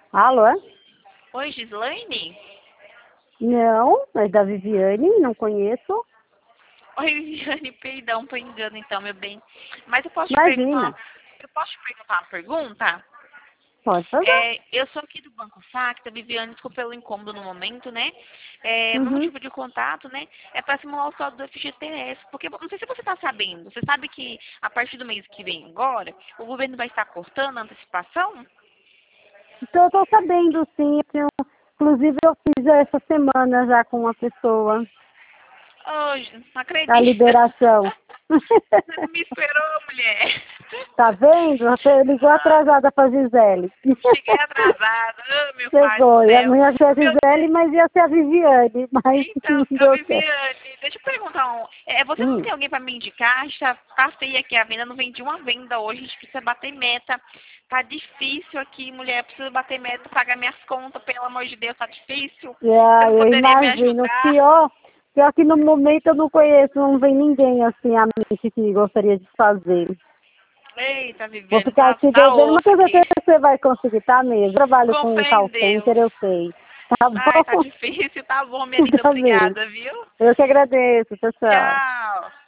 Alô? Oi, Gislaine? Não, mas da Viviane, não conheço. Oi, Viviane, perdão por engano então, meu bem. Mas Imagina, eu posso te perguntar uma pergunta? pode fazer. Eu sou aqui do Banco Sacta, Viviane, desculpa pelo incômodo no momento, né? Meu Uhum. motivo de contato, né, é para simular o saldo do FGTS, porque não sei se você está sabendo, você sabe que a partir do mês que vem agora, o governo vai estar cortando a antecipação? Então eu tô sabendo, sim. Inclusive eu fiz essa semana já com uma pessoa Hoje, não a acredito. liberação. Você não me esperou, mulher. Tá vendo? Você ligou atrasada pra Gisele. Cheguei atrasada. Oh, meu pai do Chegou. céu. Não ia ser a Meu Gisele, Deus. mas ia ser a Viviane. Mas Então, não eu deu certo. Viviane, deixa eu perguntar você não Hum. tem alguém para me indicar? Tá feia aqui a venda, não vendi uma venda hoje, a gente precisa bater meta. Tá difícil aqui, mulher, eu preciso bater meta, pagar minhas contas, pelo amor de Deus, tá difícil. Você não Eu poderia me imagino. ajudar? Pior que no momento eu não conheço, não vem ninguém assim a mente que gostaria de fazer. Eita, Vou Viviane, ficar te tá devendo, mas osso com aqui. certeza você vai conseguir, tá mesmo? Trabalho Com com fé em call Deus. center, eu sei. Tá Ai, tá bom? difícil, tá bom, minha linda, Tá bem. obrigada, viu? Eu que agradeço, tchau, tchau. Tchau.